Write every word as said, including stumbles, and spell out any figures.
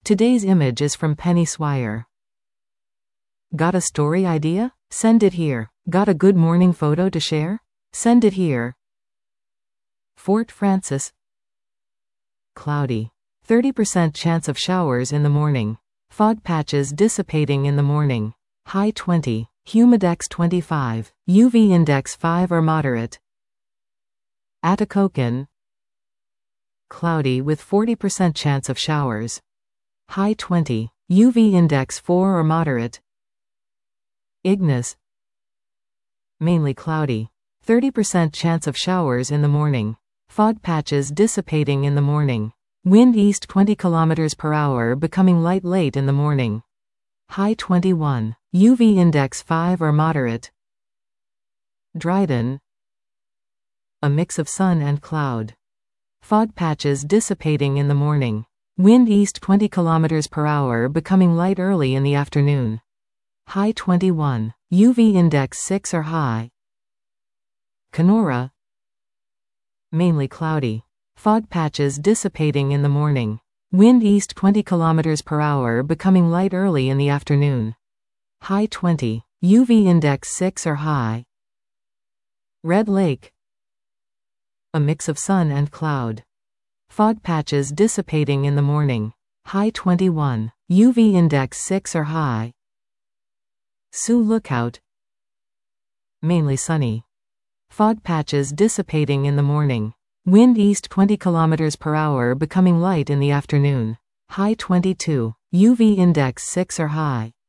Today's image is from Penny Swire. Got a story idea? Send it here. Got a good morning photo to share? Send it here. Fort Frances. Cloudy. thirty percent chance of showers in the morning. Fog patches dissipating in the morning. High twenty. Humidex twenty-five. U V index five or moderate. Atikokan. Cloudy with forty percent chance of showers. High twenty. U V index four or moderate. Ignis. Mainly cloudy. thirty percent chance of showers in the morning. Fog patches dissipating in the morning. Wind east twenty kilometers per hour becoming light late in the morning. High twenty-one. U V index five or moderate. Dryden. A mix of sun and cloud. Fog patches dissipating in the morning. Wind east twenty kilometers per hour becoming light early in the afternoon. High twenty-one. U V index six or high. Kenora. Mainly cloudy. Fog patches dissipating in the morning. Wind east twenty kilometers per hour becoming light early in the afternoon. High twenty. U V index six or high. Red Lake. A mix of sun and cloud. Fog patches dissipating in the morning. High twenty-one. U V index six or high. Sioux Lookout. Mainly sunny. Fog patches dissipating in the morning. Wind east twenty kilometers per hour becoming light in the afternoon. High twenty-two. U V index six or high.